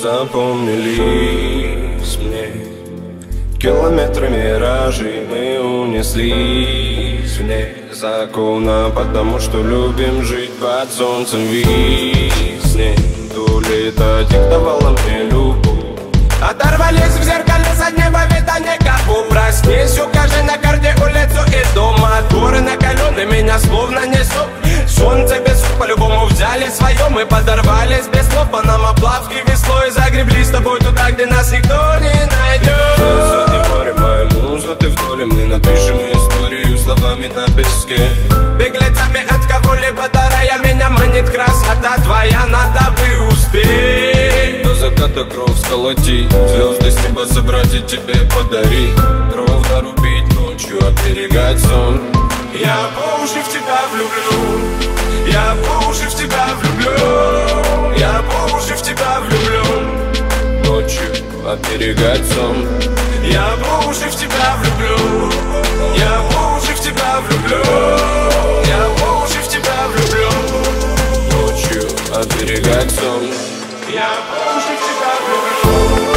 запомнились мне. Километры миражей мы унеслись в ней законно, потому что любим жить под солнцем весны. Лето диктовало мне любовь. Оторвались в зеркале заднего вида никого. Проснись, укажи на карте улицу и дом. Моторы накалены, меня словно несут. Солнце без слов по-любому взяли свое. Мы подорвались без слов, Панама, плавки веслой. Загребли с тобой туда, где нас никто не найдет. Сотни море, моя муза, ты в доле. Мы напишем историю словами на песке. Беглецами от кого-либо дарая, меня манит красота твоя, надо бы успеть. До заката кровь сколотить, звезды с неба собрать и тебе подарить. Ровно рубить ночью, оберегать сон. Я по уши в тебя влюблю, я по уши в тебя влюблю, я по уши в тебя влюблю. Ночью оберегать сон. Я по уши в тебя влюблю, я по уши в тебя влюблю, я по уши в тебя влюблю. Ночью оберегать сон. Я по уши в тебя влюблю.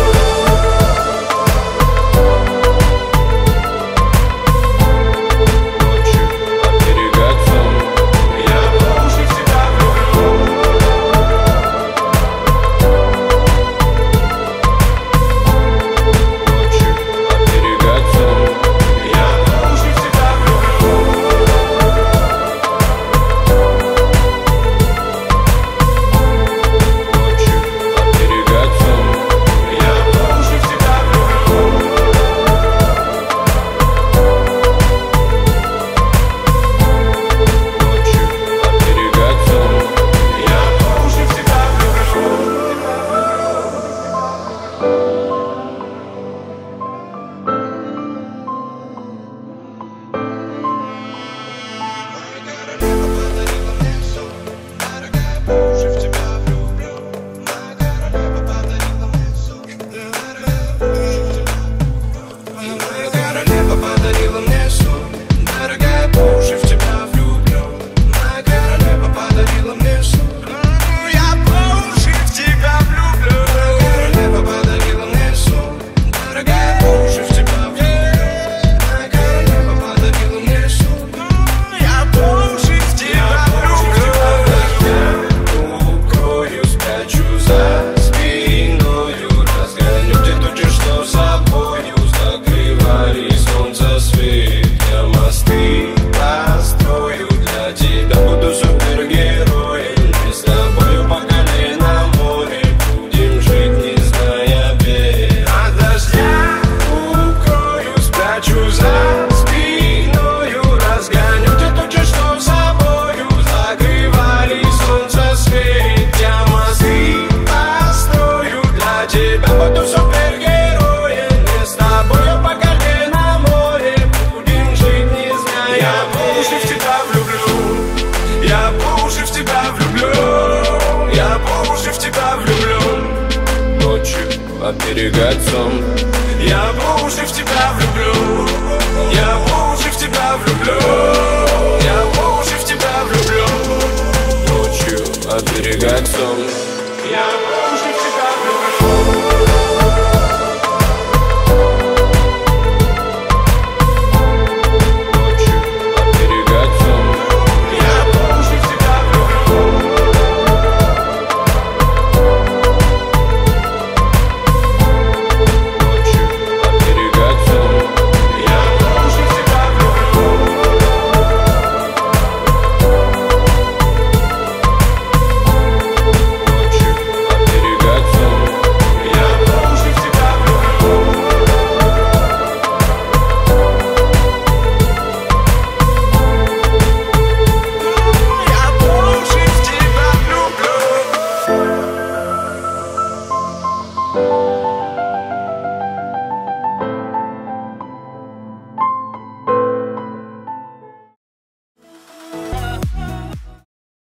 Оберегать сон. Я по уши в тебя влюблю, я по уши в тебя влюблю, я по уши в тебя влюблю. Ночью оберегать сон.